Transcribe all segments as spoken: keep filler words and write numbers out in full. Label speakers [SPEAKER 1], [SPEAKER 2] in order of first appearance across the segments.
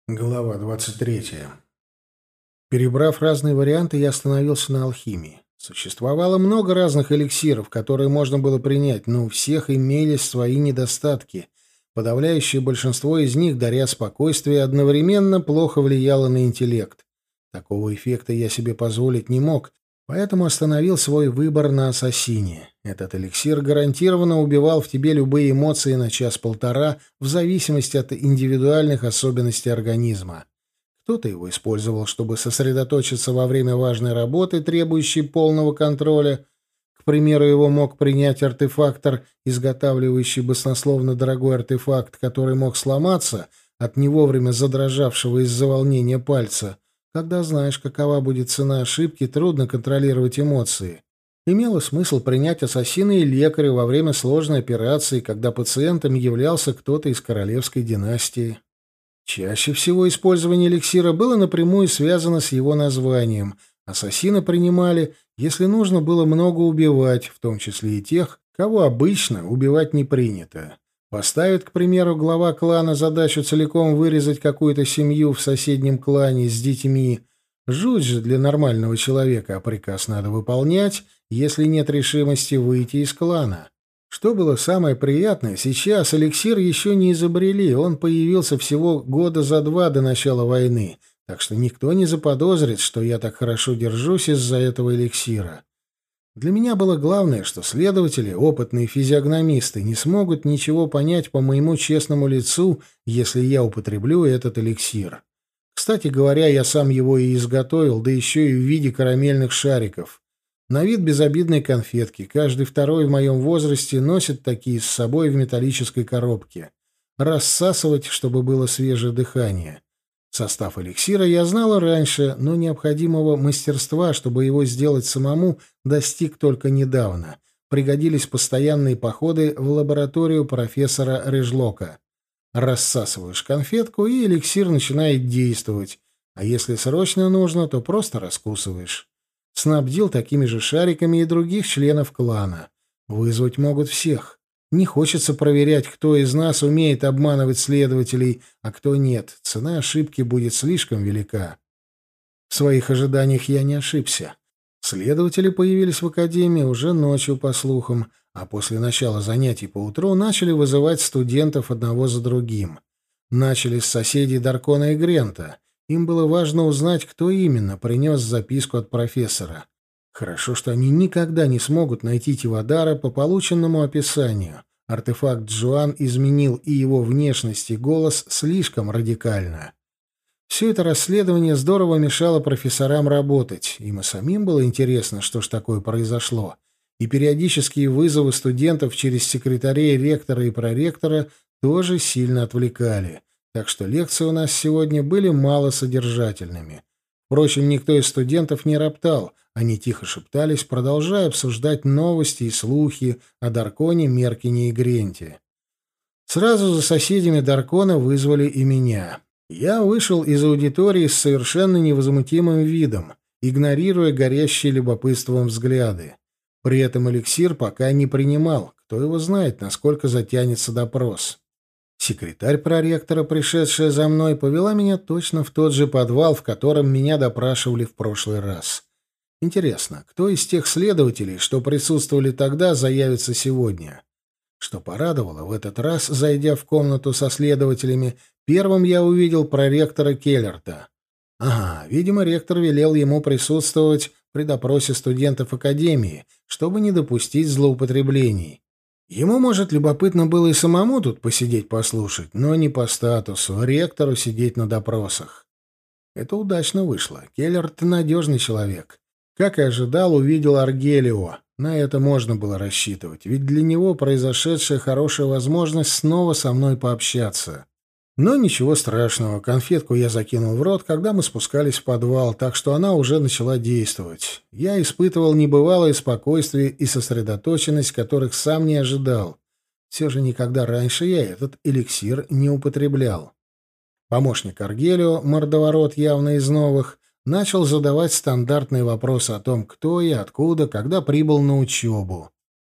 [SPEAKER 1] Глава двадцать третья. Перебрав разные варианты, я остановился на алхимии. Существовало много разных эликсиров, которые можно было принять, но у всех имелись свои недостатки. Подавляющее большинство из них, даря спокойствие, одновременно плохо влияло на интеллект. Такого эффекта я себе позволить не мог, поэтому остановил свой выбор на ассасине. Этот эликсир гарантированно убивал в тебе любые эмоции на час-полтора, в зависимости от индивидуальных особенностей организма. Кто-то его использовал, чтобы сосредоточиться во время важной работы, требующей полного контроля. К примеру, его мог принять артефактор, изготавливающий баснословно дорогой артефакт, который мог сломаться от не вовремя задрожавшего из-за волнения пальца. Когда знаешь, какова будет цена ошибки, трудно контролировать эмоции. Имело смысл принять ассасина и лекаря во время сложной операции, когда пациентом являлся кто-то из королевской династии. Чаще всего использование эликсира было напрямую связано с его названием. Ассасина принимали, если нужно было много убивать, в том числе и тех, кого обычно убивать не принято. Поставит, к примеру, глава клана задачу целиком вырезать какую-то семью в соседнем клане с детьми. Жуть же для нормального человека, а приказ надо выполнять, если нет решимости выйти из клана. Что было самое приятное, сейчас эликсир еще не изобрели, он появился всего года за два до начала войны, так что никто не заподозрит, что я так хорошо держусь из-за этого эликсира. Для меня было главное, что следователи, опытные физиогномисты, не смогут ничего понять по моему честному лицу, если я употреблю этот эликсир. Кстати говоря, я сам его и изготовил, да еще и в виде карамельных шариков. На вид безобидные конфетки. Каждый второй в моем возрасте носит такие с собой в металлической коробке. Рассасывать, чтобы было свежее дыхание. Состав эликсира я знала раньше, но необходимого мастерства, чтобы его сделать самому, достиг только недавно. Пригодились постоянные походы в лабораторию профессора Режлока. Рассасываешь конфетку, и эликсир начинает действовать. А если срочно нужно, то просто раскусываешь. Снабдил такими же шариками и других членов клана. Вызвать могут всех. Не хочется проверять, кто из нас умеет обманывать следователей, а кто нет. Цена ошибки будет слишком велика. В своих ожиданиях я не ошибся. Следователи появились в академии уже ночью, по слухам, а после начала занятий поутру начали вызывать студентов одного за другим. Начали с соседей Даркона и Грента. Им было важно узнать, кто именно принес записку от профессора. Хорошо, что они никогда не смогут найти Тивадара по полученному описанию. Артефакт Джоан изменил и его внешность, и голос слишком радикально. Все это расследование здорово мешало профессорам работать. Им и самим было интересно, что ж такое произошло. И периодические вызовы студентов через секретарей ректора и проректора тоже сильно отвлекали. Так что лекции у нас сегодня были малосодержательными. Впрочем, никто из студентов не роптал. Они тихо шептались, продолжая обсуждать новости и слухи о Дарконе, Меркине и Гренте. Сразу за соседями Даркона вызвали и меня. Я вышел из аудитории с совершенно невозмутимым видом, игнорируя горящие любопытством взгляды. При этом эликсир пока не принимал. Кто его знает, насколько затянется допрос. Секретарь проректора, пришедшая за мной, повела меня точно в тот же подвал, в котором меня допрашивали в прошлый раз. Интересно, кто из тех следователей, что присутствовали тогда, заявится сегодня? Что порадовало, в этот раз, зайдя в комнату со следователями, первым я увидел проректора Келлерта. Ага, видимо, ректор велел ему присутствовать при допросе студентов академии, чтобы не допустить злоупотреблений. Ему, может, любопытно было и самому тут посидеть послушать, но не по статусу, ректору сидеть на допросах. Это удачно вышло. Келлерт — надежный человек. Как и ожидал, увидел Аргелио. На это можно было рассчитывать, ведь для него произошедшая хорошая возможность снова со мной пообщаться. Но ничего страшного, конфетку я закинул в рот, когда мы спускались в подвал, так что она уже начала действовать. Я испытывал небывалое спокойствие и сосредоточенность, которых сам не ожидал. Все же никогда раньше я этот эликсир не употреблял. Помощник Аргелио, мордоворот явно из новых, начал задавать стандартные вопросы о том, кто я, откуда, когда прибыл на учебу.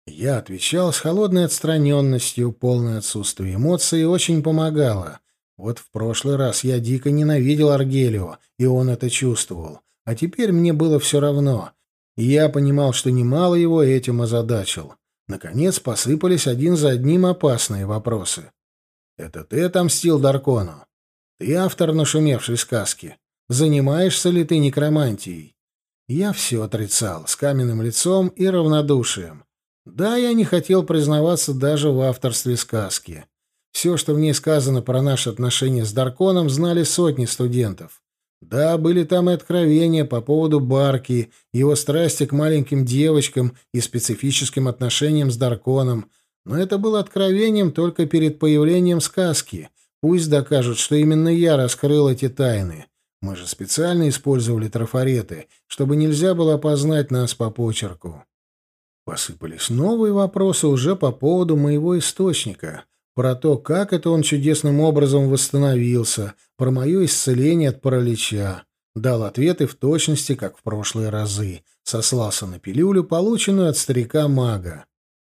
[SPEAKER 1] Я отвечал с холодной отстраненностью, полное отсутствие эмоций очень помогало. Вот в прошлый раз я дико ненавидел Аргелио, и он это чувствовал. А теперь мне было все равно. И я понимал, что немало его этим озадачил. Наконец посыпались один за одним опасные вопросы. «Это ты отомстил Даркону? Ты автор нашумевшей сказки? Занимаешься ли ты некромантией?» Я все отрицал, с каменным лицом и равнодушием. Да, я не хотел признаваться даже в авторстве сказки. Все, что в ней сказано про наши отношения с Дарконом, знали сотни студентов. Да, были там и откровения по поводу Барки, его страсти к маленьким девочкам и специфическим отношениям с Дарконом, но это было откровением только перед появлением сказки. Пусть докажут, что именно я раскрыл эти тайны. Мы же специально использовали трафареты, чтобы нельзя было опознать нас по почерку. Посыпались новые вопросы уже по поводу моего источника. Про то, как это он чудесным образом восстановился, про мое исцеление от паралича. Дал ответы в точности, как в прошлые разы. Сослался на пилюлю, полученную от старика-мага.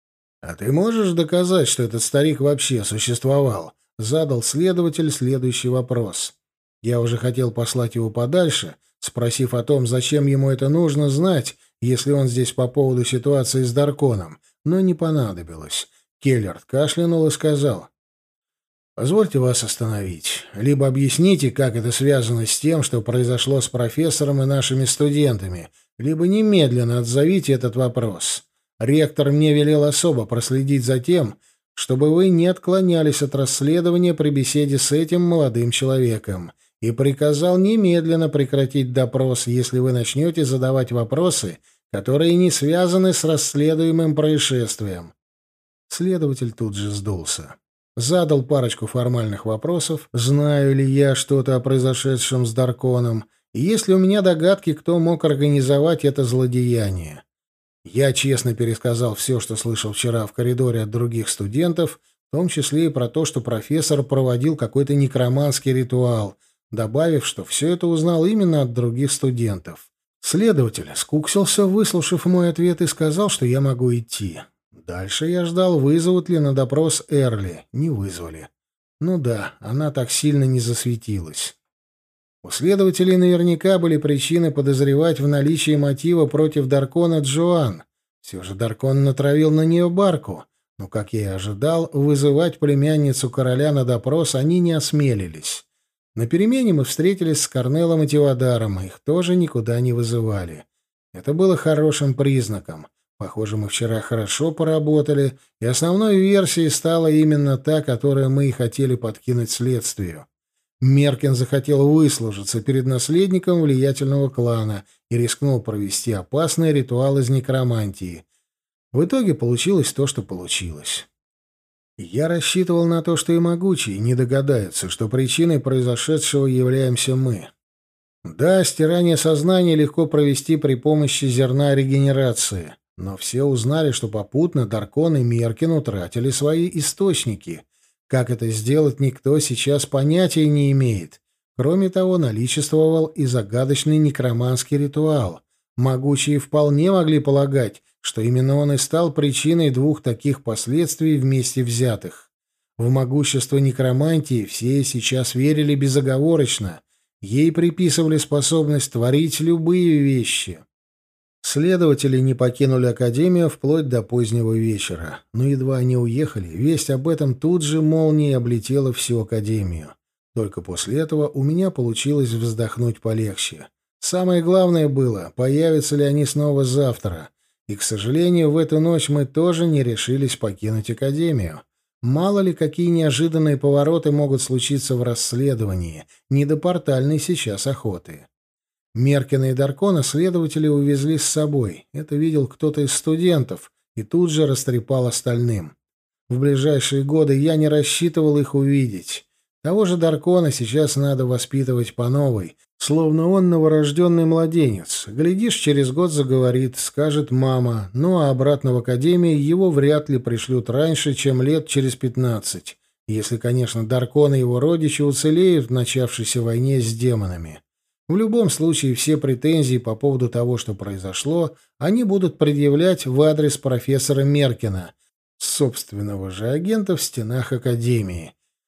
[SPEAKER 1] «А ты можешь доказать, что этот старик вообще существовал?» — задал следователь следующий вопрос. Я уже хотел послать его подальше, спросив о том, зачем ему это нужно знать, если он здесь по поводу ситуации с Дарконом, но не понадобилось. Келлерт кашлянул и сказал: «Позвольте вас остановить. Либо объясните, как это связано с тем, что произошло с профессором и нашими студентами, либо немедленно отзовите этот вопрос. Ректор мне велел особо проследить за тем, чтобы вы не отклонялись от расследования при беседе с этим молодым человеком, и приказал немедленно прекратить допрос, если вы начнете задавать вопросы, которые не связаны с расследуемым происшествием». Следователь тут же сдулся. Задал парочку формальных вопросов, знаю ли я что-то о произошедшем с Дарконом, и есть ли у меня догадки, кто мог организовать это злодеяние. Я честно пересказал все, что слышал вчера в коридоре от других студентов, в том числе и про то, что профессор проводил какой-то некроманский ритуал, добавив, что все это узнал именно от других студентов. Следователь скуксился, выслушав мой ответ, и сказал, что я могу идти. Дальше я ждал, вызовут ли на допрос Эрли. Не вызвали. Ну да, она так сильно не засветилась. У следователей наверняка были причины подозревать в наличии мотива против Даркона Джоан. Все же Даркон натравил на нее Барку. Но, как я и ожидал, вызывать племянницу короля на допрос они не осмелились. На перемене мы встретились с Корнелом и Тивадаром, их тоже никуда не вызывали. Это было хорошим признаком. Похоже, мы вчера хорошо поработали, и основной версией стала именно та, которую мы и хотели подкинуть следствию. Меркин захотел выслужиться перед наследником влиятельного клана и рискнул провести опасный ритуал из некромантии. В итоге получилось то, что получилось. Я рассчитывал на то, что и могучие не догадаются, что причиной произошедшего являемся мы. Да, стирание сознания легко провести при помощи зерна регенерации. Но все узнали, что попутно Даркон и Меркин утратили свои источники. Как это сделать, никто сейчас понятия не имеет. Кроме того, наличествовал и загадочный некроманский ритуал. Могучие вполне могли полагать, что именно он и стал причиной двух таких последствий вместе взятых. В могущество некромантии все сейчас верили безоговорочно. Ей приписывали способность творить любые вещи. Следователи не покинули академию вплоть до позднего вечера. Но едва они уехали, весть об этом тут же молнией облетела всю академию. Только после этого у меня получилось вздохнуть полегче. Самое главное было, появятся ли они снова завтра. И, к сожалению, в эту ночь мы тоже не решились покинуть академию. Мало ли, какие неожиданные повороты могут случиться в расследовании. Не до портальной сейчас охоты. Меркина и Даркона следователи увезли с собой. Это видел кто-то из студентов и тут же растрепал остальным. В ближайшие годы я не рассчитывал их увидеть. Того же Даркона сейчас надо воспитывать по новой, словно он новорожденный младенец. Глядишь, через год заговорит, скажет «мама», ну а обратно в академию его вряд ли пришлют раньше, чем лет через пятнадцать, если, конечно, Даркон и его родичи уцелеют в начавшейся войне с демонами. В любом случае, все претензии по поводу того, что произошло, они будут предъявлять в адрес профессора Меркина, собственного же агента в стенах Академии.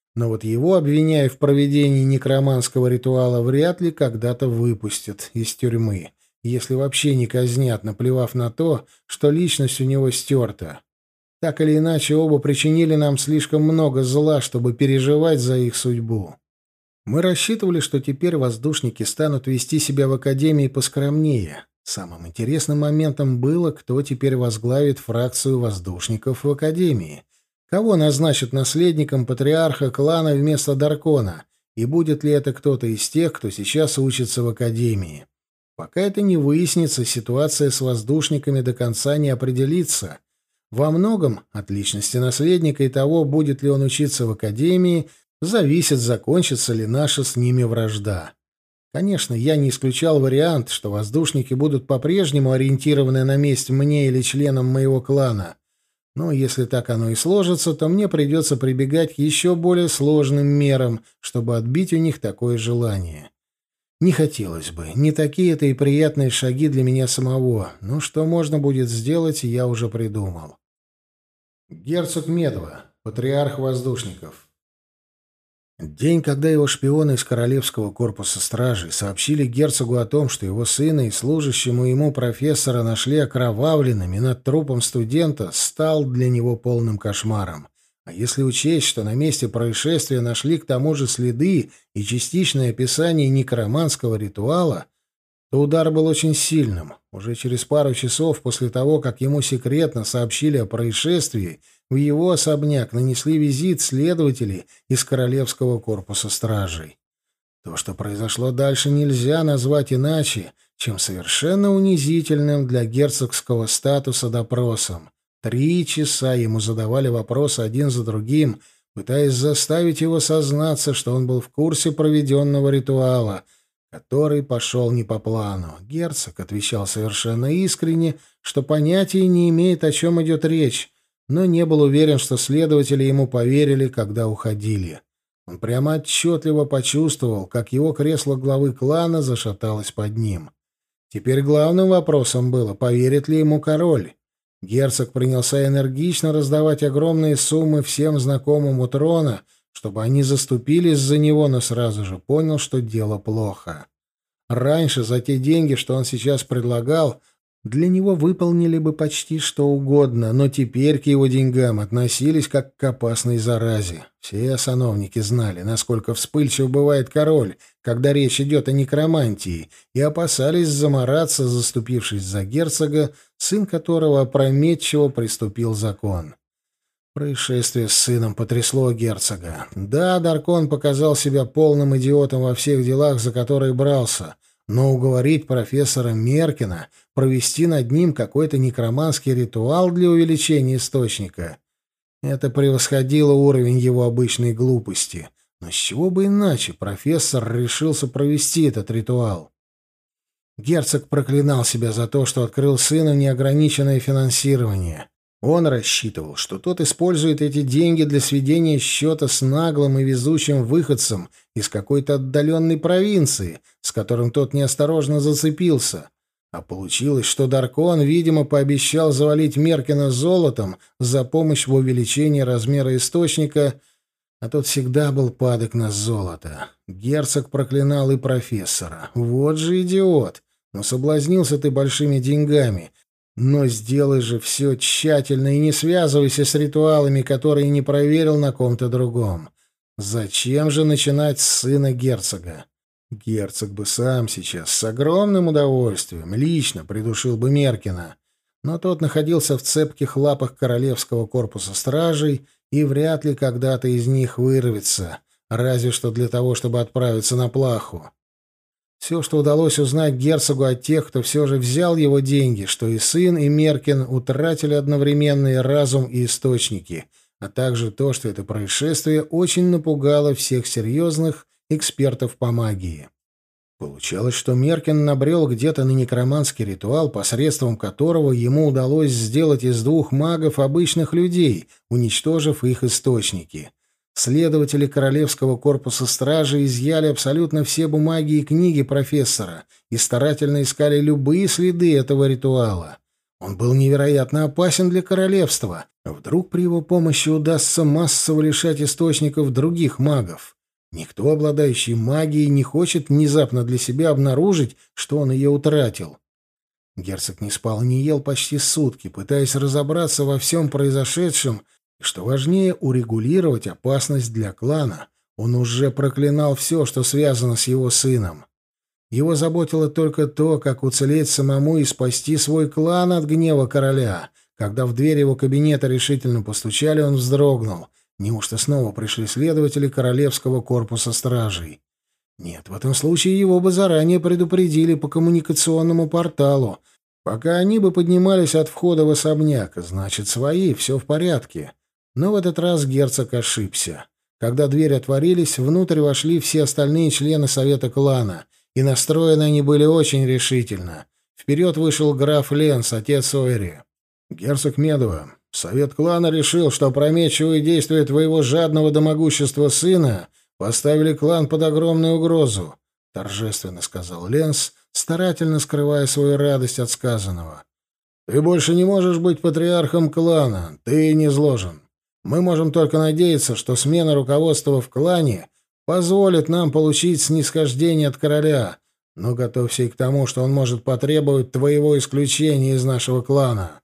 [SPEAKER 1] Но вот его, обвиняя в проведении некроманского ритуала, вряд ли когда-то выпустят из тюрьмы, если вообще не казнят, наплевав на то, что личность у него стерта. Так или иначе, оба причинили нам слишком много зла, чтобы переживать за их судьбу. Мы рассчитывали, что теперь воздушники станут вести себя в Академии поскромнее. Самым интересным моментом было, кто теперь возглавит фракцию воздушников в Академии. Кого назначат наследником патриарха клана вместо Даркона, и будет ли это кто-то из тех, кто сейчас учится в Академии. Пока это не выяснится, ситуация с воздушниками до конца не определится. Во многом от личности наследника и того, будет ли он учиться в Академии, зависит, закончится ли наша с ними вражда. Конечно, я не исключал вариант, что воздушники будут по-прежнему ориентированы на месть мне или членам моего клана. Но если так оно и сложится, то мне придется прибегать к еще более сложным мерам, чтобы отбить у них такое желание. Не хотелось бы, не такие-то и приятные шаги для меня самого, но что можно будет сделать, я уже придумал. Герцог Медова, патриарх воздушников. День, когда его шпионы из Королевского корпуса стражей сообщили герцогу о том, что его сына и служащему ему профессора нашли окровавленными над трупом студента, стал для него полным кошмаром. А если учесть, что на месте происшествия нашли к тому же следы и частичное описание некроманского ритуала, то удар был очень сильным. Уже через пару часов после того, как ему секретно сообщили о происшествии, в его особняк нанесли визит следователи из Королевского корпуса стражей. То, что произошло дальше, нельзя назвать иначе, чем совершенно унизительным для герцогского статуса допросом. Три часа ему задавали вопросы один за другим, пытаясь заставить его сознаться, что он был в курсе проведенного ритуала, который пошел не по плану. Герцог отвечал совершенно искренне, что понятия не имеет, о чем идет речь, но не был уверен, что следователи ему поверили, когда уходили. Он прямо отчетливо почувствовал, как его кресло главы клана зашаталось под ним. Теперь главным вопросом было, поверит ли ему король. Герцог принялся энергично раздавать огромные суммы всем знакомым у трона, чтобы они заступились за него, но сразу же понял, что дело плохо. Раньше за те деньги, что он сейчас предлагал, для него выполнили бы почти что угодно, но теперь к его деньгам относились как к опасной заразе. Все сановники знали, насколько вспыльчив бывает король, когда речь идет о некромантии, и опасались замораться, заступившись за герцога, сын которого опрометчиво приступил закон. Происшествие с сыном потрясло герцога. Да, Даркон показал себя полным идиотом во всех делах, за которые брался, но уговорить профессора Меркина провести над ним какой-то некроманский ритуал для увеличения источника — это превосходило уровень его обычной глупости. Но с чего бы иначе профессор решился провести этот ритуал? Герцог проклинал себя за то, что открыл сыну неограниченное финансирование. Он рассчитывал, что тот использует эти деньги для сведения счета с наглым и везучим выходцем из какой-то отдаленной провинции, с которым тот неосторожно зацепился. А получилось, что Даркон, видимо, пообещал завалить Меркина золотом за помощь в увеличении размера источника, а тот всегда был падок на золото. Герцог проклинал и профессора. Вот же идиот! Ну, соблазнился ты большими деньгами. Но сделай же все тщательно и не связывайся с ритуалами, которые не проверил на ком-то другом. Зачем же начинать с сына герцога? Герцог бы сам сейчас с огромным удовольствием лично придушил бы Меркина, но тот находился в цепких лапах Королевского корпуса стражей и вряд ли когда-то из них вырвется, разве что для того, чтобы отправиться на плаху. Все, что удалось узнать герцогу от тех, кто все же взял его деньги, что и сын, и Меркин утратили одновременно и разум, и источники, а также то, что это происшествие очень напугало всех серьезных экспертов по магии. Получалось, что Меркин набрел где-то на некроманский ритуал, посредством которого ему удалось сделать из двух магов обычных людей, уничтожив их источники. Следователи Королевского корпуса стражи изъяли абсолютно все бумаги и книги профессора и старательно искали любые следы этого ритуала. Он был невероятно опасен для королевства. Вдруг при его помощи удастся массово лишать источников других магов. Никто, обладающий магией, не хочет внезапно для себя обнаружить, что он ее утратил. Герцог не спал и не ел почти сутки, пытаясь разобраться во всем произошедшем и, что важнее, урегулировать опасность для клана. Он уже проклинал все, что связано с его сыном. Его заботило только то, как уцелеть самому и спасти свой клан от гнева короля. Когда в дверь его кабинета решительно постучали, он вздрогнул. Неужто снова пришли следователи Королевского корпуса стражей? Нет, в этом случае его бы заранее предупредили по коммуникационному порталу. Пока они бы поднимались от входа в особняк, значит, свои, все в порядке. Но в этот раз герцог ошибся. Когда двери отворились, внутрь вошли все остальные члены совета клана, и настроены они были очень решительно. Вперед вышел граф Ленс, отец Ойри. «Герцог Медова, совет клана решил, что опрометчивые действия твоего жадного до могущества сына поставили клан под огромную угрозу», — торжественно сказал Ленс, старательно скрывая свою радость от сказанного. «Ты больше не можешь быть патриархом клана, ты не зложен. Мы можем только надеяться, что смена руководства в клане позволит нам получить снисхождение от короля, но готовься и к тому, что он может потребовать твоего исключения из нашего клана».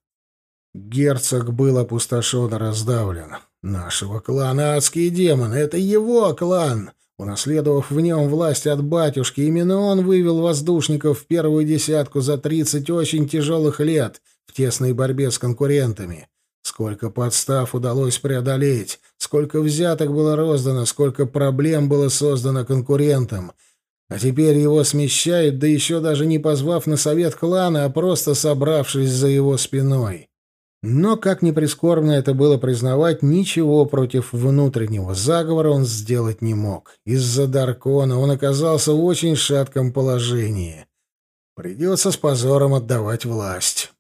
[SPEAKER 1] Герцог был опустошен и раздавлен. «Нашего клана адские демоны — это его клан!» Унаследовав в нем власть от батюшки, именно он вывел воздушников в первую десятку за тридцать очень тяжелых лет в тесной борьбе с конкурентами. Сколько подстав удалось преодолеть, сколько взяток было роздано, сколько проблем было создано конкурентам. А теперь его смещают, да еще даже не позвав на совет клана, а просто собравшись за его спиной. Но, как ни прискорбно это было признавать, ничего против внутреннего заговора он сделать не мог. Из-за Даркона он оказался в очень шатком положении. Придется с позором отдавать власть.